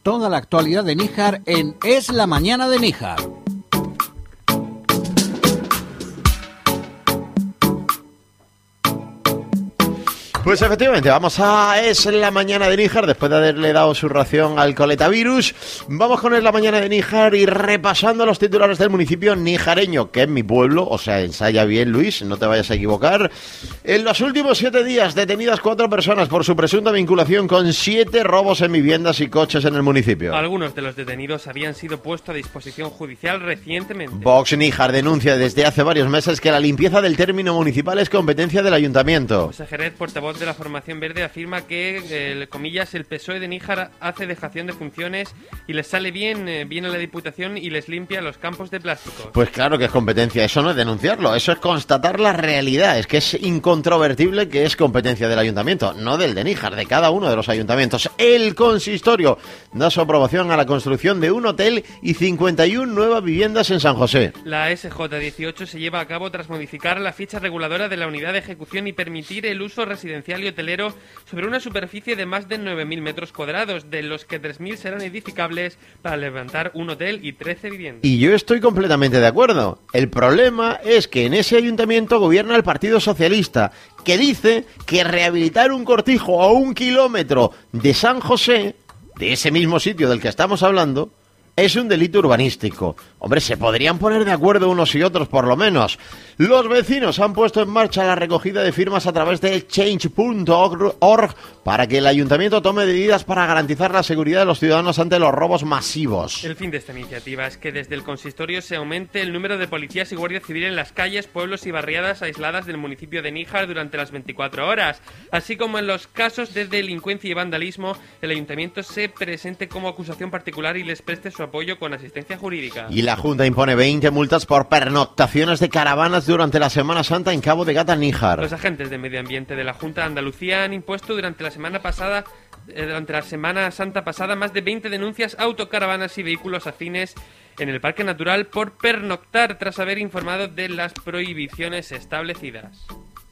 Toda la actualidad de Níjar en Es la Mañana de Níjar. Pues efectivamente, vamos a Es la Mañana de Níjar, después de haberle dado su ración al coletavirus. Vamos con Es la Mañana de Níjar y repasando los titulares del municipio nijareño, que es mi pueblo, o sea, ensaya bien, Luis, no te vayas a equivocar. En los últimos 7 días, detenidas 4 personas por su presunta vinculación con 7 robos en viviendas y coches en el municipio. Algunos de los detenidos habían sido puestos a disposición judicial recientemente. Vox Níjar denuncia desde hace varios meses que la limpieza del término municipal es competencia del ayuntamiento. José Jerez, portavoz de la Formación Verde, afirma que, comillas, el PSOE de Níjar hace dejación de funciones y les sale bien a la Diputación y les limpia los campos de plásticos. Pues claro que es competencia, eso no es denunciarlo, eso es constatar la realidad, es que es incontrovertible que es competencia del ayuntamiento, no del de Níjar, de cada uno de los ayuntamientos. El consistorio da su aprobación a la construcción de un hotel y 51 nuevas viviendas en San José. La SJ18 se lleva a cabo tras modificar la ficha reguladora de la unidad de ejecución y permitir el uso residencial y hotelero sobre una superficie de más de 9.000 metros cuadrados, de los que 3.000 serán edificables para levantar un hotel y 13 viviendas. Y yo estoy completamente de acuerdo. El problema es que en ese ayuntamiento gobierna el Partido Socialista, que dice que rehabilitar un cortijo a 1 kilómetro de San José, de ese mismo sitio del que estamos hablando, es un delito urbanístico. Hombre, se podrían poner de acuerdo unos y otros por lo menos. Los vecinos han puesto en marcha la recogida de firmas a través de change.org para que el ayuntamiento tome medidas para garantizar la seguridad de los ciudadanos ante los robos masivos. El fin de esta iniciativa es que desde el consistorio se aumente el número de policías y guardia civil en las calles, pueblos y barriadas aisladas del municipio de Níjar durante las 24 horas. Así como en los casos de delincuencia y vandalismo, el ayuntamiento se presente como acusación particular y les preste su apoyo con asistencia jurídica. Y la Junta impone 20 multas por pernoctaciones de caravanas durante la Semana Santa en Cabo de Gata, Níjar. Los agentes de medio ambiente de la Junta de Andalucía han impuesto durante la Semana Santa pasada más de 20 denuncias a autocaravanas y vehículos afines en el Parque Natural por pernoctar tras haber informado de las prohibiciones establecidas.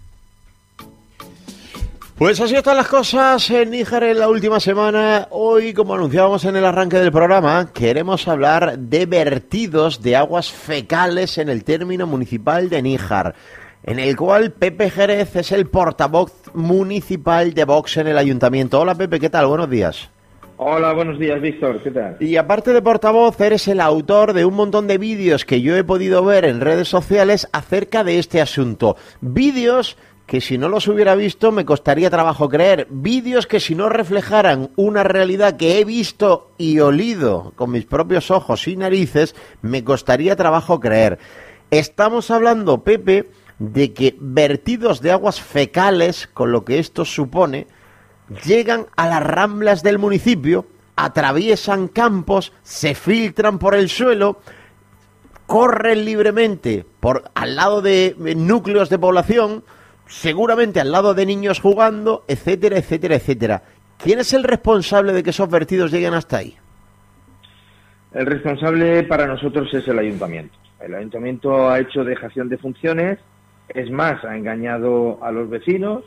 Pues así están las cosas en Níjar en la última semana. Hoy, como anunciábamos en el arranque del programa, queremos hablar de vertidos de aguas fecales en el término municipal de Níjar, en el cual Pepe Jerez es el portavoz municipal de Vox en el ayuntamiento. Hola Pepe, ¿qué tal? Buenos días. Hola, buenos días, Víctor, ¿qué tal? Y aparte de portavoz, eres el autor de un montón de vídeos que yo he podido ver en redes sociales acerca de este asunto. Vídeos que si no los hubiera visto me costaría trabajo creer. Vídeos que si no reflejaran una realidad que he visto y olido con mis propios ojos y narices, me costaría trabajo creer. Estamos hablando, Pepe, de que vertidos de aguas fecales, con lo que esto supone, llegan a las ramblas del municipio, atraviesan campos, se filtran por el suelo, corren libremente al lado de núcleos de población, seguramente al lado de niños jugando, etcétera, etcétera, etcétera. ¿Quién es el responsable de que esos vertidos lleguen hasta ahí? El responsable para nosotros es el ayuntamiento. El ayuntamiento ha hecho dejación de funciones, es más, ha engañado a los vecinos,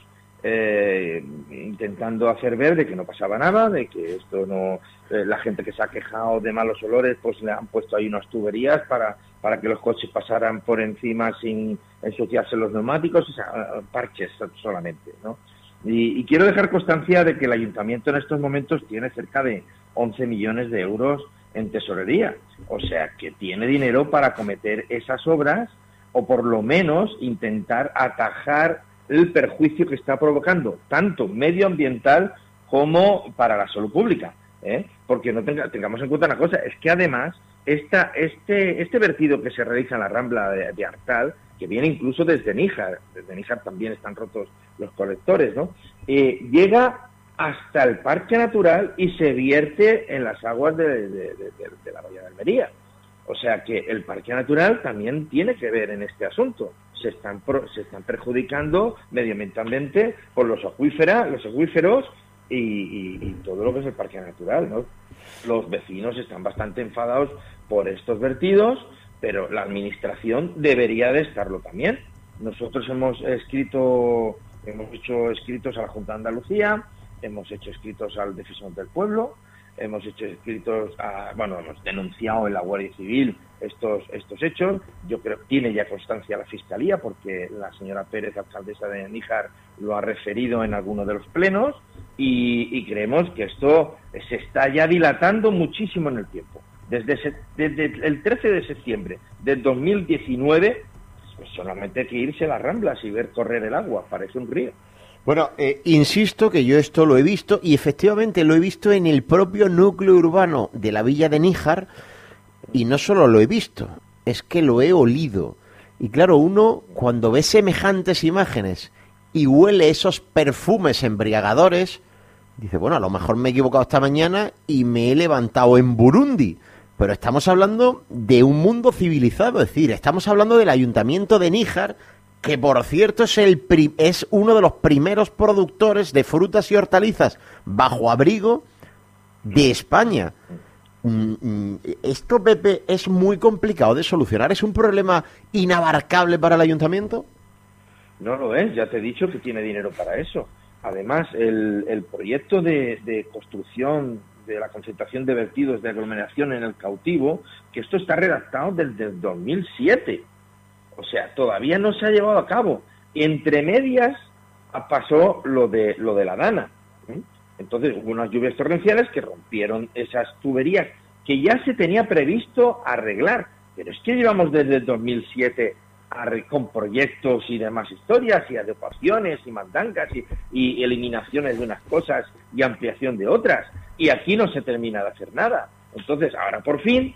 intentando hacer ver de que no pasaba nada, de que esto no, la gente que se ha quejado de malos olores, pues le han puesto ahí unas tuberías para que los coches pasaran por encima sin ensuciarse los neumáticos, o sea, parches solamente, ¿no? Y quiero dejar constancia de que el ayuntamiento en estos momentos tiene cerca de 11 millones de euros en tesorería, o sea que tiene dinero para acometer esas obras o por lo menos intentar atajar el perjuicio que está provocando, tanto medioambiental como para la salud pública, porque no tengamos en cuenta una cosa, es que además este vertido que se realiza en la Rambla de Artal, que viene incluso desde Níjar también están rotos los colectores, ¿no? Llega hasta el Parque Natural y se vierte en las aguas de la Bahía de Almería. O sea que el Parque Natural también tiene que ver en este asunto. Se están perjudicando medioambientalmente por los acuíferos y todo lo que es el Parque Natural, ¿no? Los vecinos están bastante enfadados por estos vertidos, pero la administración debería de estarlo también. Nosotros hemos hecho escritos a la Junta de Andalucía, hemos hecho escritos al Defensor del Pueblo, hemos hecho escritos hemos denunciado en la Guardia Civil estos hechos. Yo creo que tiene ya constancia la Fiscalía, porque la señora Pérez, alcaldesa de Níjar, lo ha referido en alguno de los plenos, y creemos que esto se está ya dilatando muchísimo en el tiempo. Desde el 13 de septiembre del 2019, pues solamente hay que irse a las Ramblas y ver correr el agua, parece un río. Bueno, insisto que yo esto lo he visto, y efectivamente lo he visto en el propio núcleo urbano de la villa de Níjar, y no solo lo he visto, es que lo he olido. Y claro, uno cuando ve semejantes imágenes y huele esos perfumes embriagadores, dice, bueno, a lo mejor me he equivocado esta mañana y me he levantado en Burundi. Pero estamos hablando de un mundo civilizado, es decir, estamos hablando del Ayuntamiento de Níjar, que por cierto es uno de los primeros productores de frutas y hortalizas bajo abrigo de España. ¿Esto, Pepe, es muy complicado de solucionar? ¿Es un problema inabarcable para el Ayuntamiento? No lo es, ya te he dicho que tiene dinero para eso. Además, el proyecto de construcción de la concentración de vertidos de aglomeración en el Cautivo, que esto está redactado desde el 2007. O sea, todavía no se ha llevado a cabo. Entre medias pasó lo de la Dana. Entonces hubo unas lluvias torrenciales que rompieron esas tuberías que ya se tenía previsto arreglar. Pero es que llevamos desde el 2007 con proyectos y demás historias, y adecuaciones y mandangas y eliminaciones de unas cosas y ampliación de otras. Y aquí no se termina de hacer nada. Entonces, ahora por fin,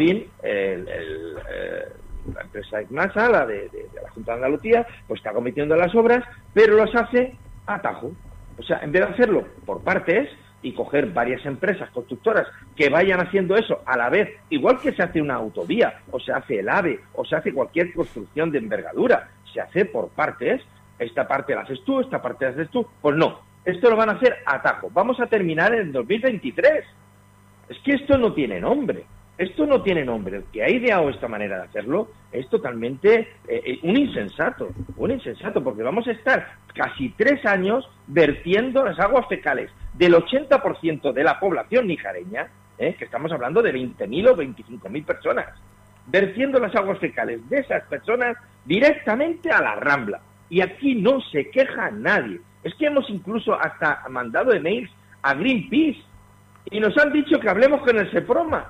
la empresa ICMASA, la de la Junta de Andalucía, pues está cometiendo las obras, pero los hace a tajo. O sea, en vez de hacerlo por partes y coger varias empresas constructoras que vayan haciendo eso a la vez, igual que se hace una autovía, o se hace el AVE, o se hace cualquier construcción de envergadura, se hace por partes. Esta parte la haces tú, esta parte la haces tú. Pues no, esto lo van a hacer a tajo. Vamos a terminar en el 2023. Es que esto no tiene nombre. Esto no tiene nombre. El que ha ideado esta manera de hacerlo es totalmente un insensato, porque vamos a estar casi 3 años vertiendo las aguas fecales del 80% de la población nijareña, que estamos hablando de 20.000 o 25.000 personas, vertiendo las aguas fecales de esas personas directamente a la Rambla. Y aquí no se queja nadie. Es que hemos incluso hasta mandado emails a Greenpeace, y nos han dicho que hablemos con el Seprona.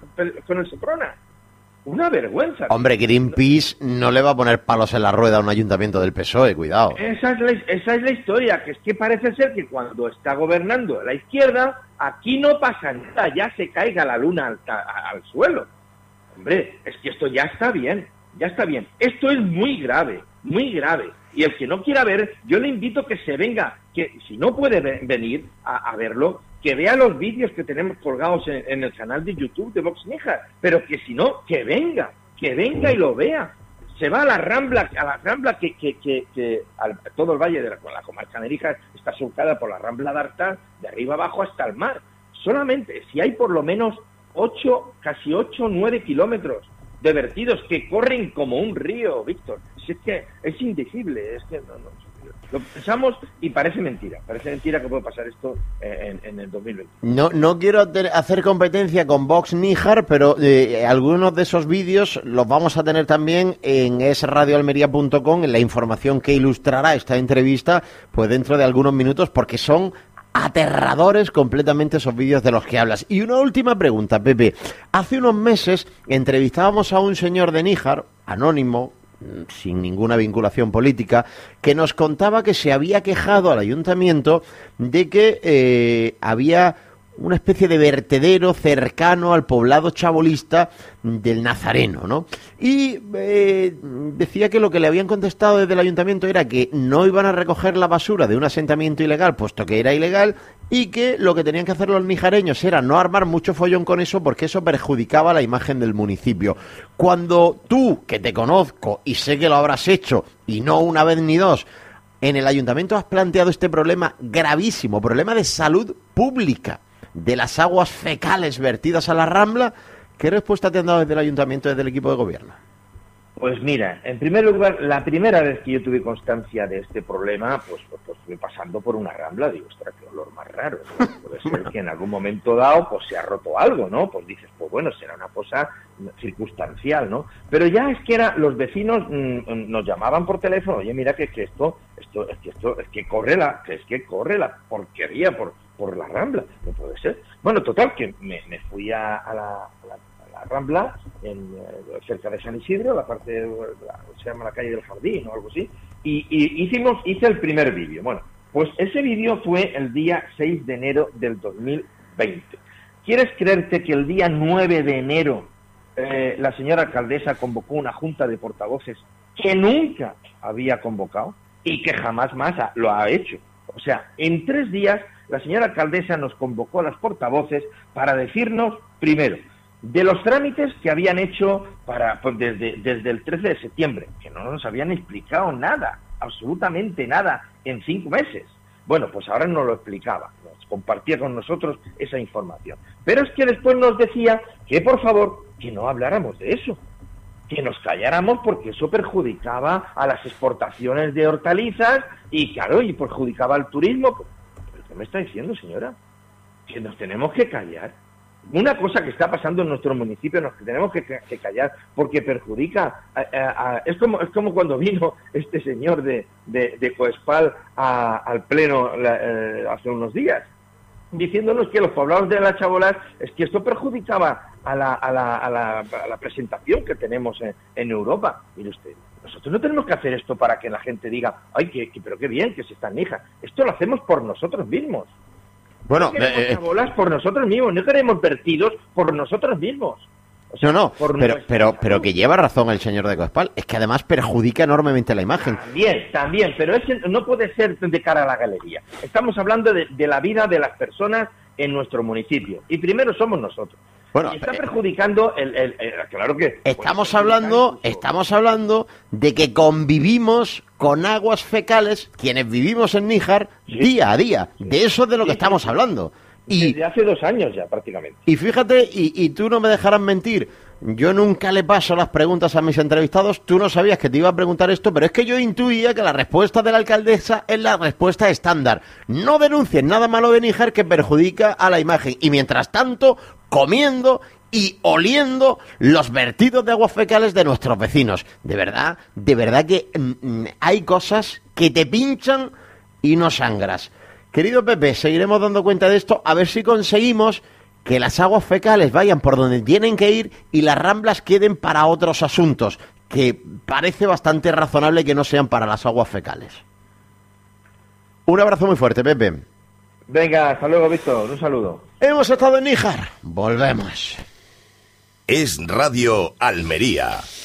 Una vergüenza. Hombre, Greenpeace no le va a poner palos en la rueda a un ayuntamiento del PSOE, cuidado. Esa es la historia, que es que parece ser que cuando está gobernando la izquierda, aquí no pasa nada, ya se caiga la luna al suelo. Hombre, es que esto ya está bien. Esto es muy grave. Y el que no quiera ver, yo le invito que se venga, que si no puede venir a verlo, que vea los vídeos que tenemos colgados en el canal de YouTube de Vox Níjar, pero que si no, que venga y lo vea. Se va a la Rambla que todo el valle de la comarca de Níjar está surcada por la Rambla de Artà, de arriba abajo hasta el mar. Solamente, si hay por lo menos casi 8 o 9 kilómetros de vertidos que corren como un río, Víctor. Si es que es indecible, es que no. Lo pensamos y parece mentira que puede pasar esto en el 2020. No quiero hacer competencia con Vox Níjar, pero algunos de esos vídeos los vamos a tener también en esradioalmería.com, en la información que ilustrará esta entrevista, pues dentro de algunos minutos, porque son aterradores completamente esos vídeos de los que hablas. Y una última pregunta, Pepe. Hace unos meses entrevistábamos a un señor de Níjar, anónimo, sin ninguna vinculación política, que nos contaba que se había quejado al ayuntamiento de que había una especie de vertedero cercano al poblado chabolista del Nazareno, ¿no? Y decía que lo que le habían contestado desde el ayuntamiento era que no iban a recoger la basura de un asentamiento ilegal, puesto que era ilegal, y que lo que tenían que hacer los nijareños era no armar mucho follón con eso, porque eso perjudicaba la imagen del municipio. Cuando tú, que te conozco y sé que lo habrás hecho, y no una vez ni dos, en el ayuntamiento has planteado este problema gravísimo, problema de salud pública, de las aguas fecales vertidas a la Rambla, ¿qué respuesta te han dado desde el ayuntamiento, desde el equipo de gobierno? Pues mira, en primer lugar, la primera vez que yo tuve constancia de este problema, pues fui pasando por una rambla, digo, ostras, qué olor más raro, ¿no? Puede ser que en algún momento dado pues se ha roto algo, ¿no? Pues dices, pues bueno, será una cosa circunstancial, ¿no? Pero ya es que los vecinos nos llamaban por teléfono, oye, mira que corre la porquería por la rambla, no puede ser. Bueno, total, que me fui a la Rambla, cerca de San Isidro, la parte se llama la calle del Jardín o algo así, y hice el primer vídeo. Bueno, pues ese vídeo fue el día 6 de enero del 2020. ¿Quieres creerte que el día 9 de enero la señora alcaldesa convocó una junta de portavoces que nunca había convocado y que jamás más lo ha hecho? O sea, en 3 días la señora alcaldesa nos convocó a las portavoces para decirnos, primero, de los trámites que habían hecho desde el 13 de septiembre, que no nos habían explicado nada, absolutamente nada, en 5 meses. Bueno, pues ahora nos lo explicaba, nos compartía con nosotros esa información. Pero es que después nos decía que, por favor, que no habláramos de eso, que nos calláramos porque eso perjudicaba a las exportaciones de hortalizas y, claro, y perjudicaba al turismo. ¿Pero qué me está diciendo, señora? Que nos tenemos que callar. Una cosa que está pasando en nuestro municipio nos tenemos que callar porque perjudica es como cuando vino este señor de Coespal al pleno hace unos días diciéndonos que los poblados de las Chabolas es que esto perjudicaba a la presentación que tenemos en Europa. Mire usted, nosotros no tenemos que hacer esto para que la gente diga, ay, pero qué bien que se está en Níjar. Esto lo hacemos por nosotros mismos. Bueno, no queremos chabolas por nosotros mismos, no queremos vertidos por nosotros mismos. O sea, pero que lleva razón el señor de Coespal, es que además perjudica enormemente la imagen. También, pero ese no puede ser de cara a la galería. Estamos hablando de la vida de las personas en nuestro municipio, y primero somos nosotros. Bueno, y está perjudicando claro que... Estamos hablando de que convivimos con aguas fecales, quienes vivimos en Níjar, sí, día a día. Sí. De eso es de lo que estamos hablando. Y desde hace 2 años ya, prácticamente. Y fíjate, y tú no me dejarás mentir, yo nunca le paso las preguntas a mis entrevistados, tú no sabías que te iba a preguntar esto, pero es que yo intuía que la respuesta de la alcaldesa es la respuesta estándar. No denuncien nada malo de Níjar que perjudica a la imagen. Y mientras tanto, comiendo y oliendo los vertidos de aguas fecales de nuestros vecinos. De verdad que hay cosas que te pinchan y no sangras. Querido Pepe, seguiremos dando cuenta de esto, a ver si conseguimos que las aguas fecales vayan por donde tienen que ir y las ramblas queden para otros asuntos, que parece bastante razonable que no sean para las aguas fecales. Un abrazo muy fuerte, Pepe. Venga, hasta luego, Víctor, un saludo. Hemos estado en Níjar, volvemos. Es Radio Almería.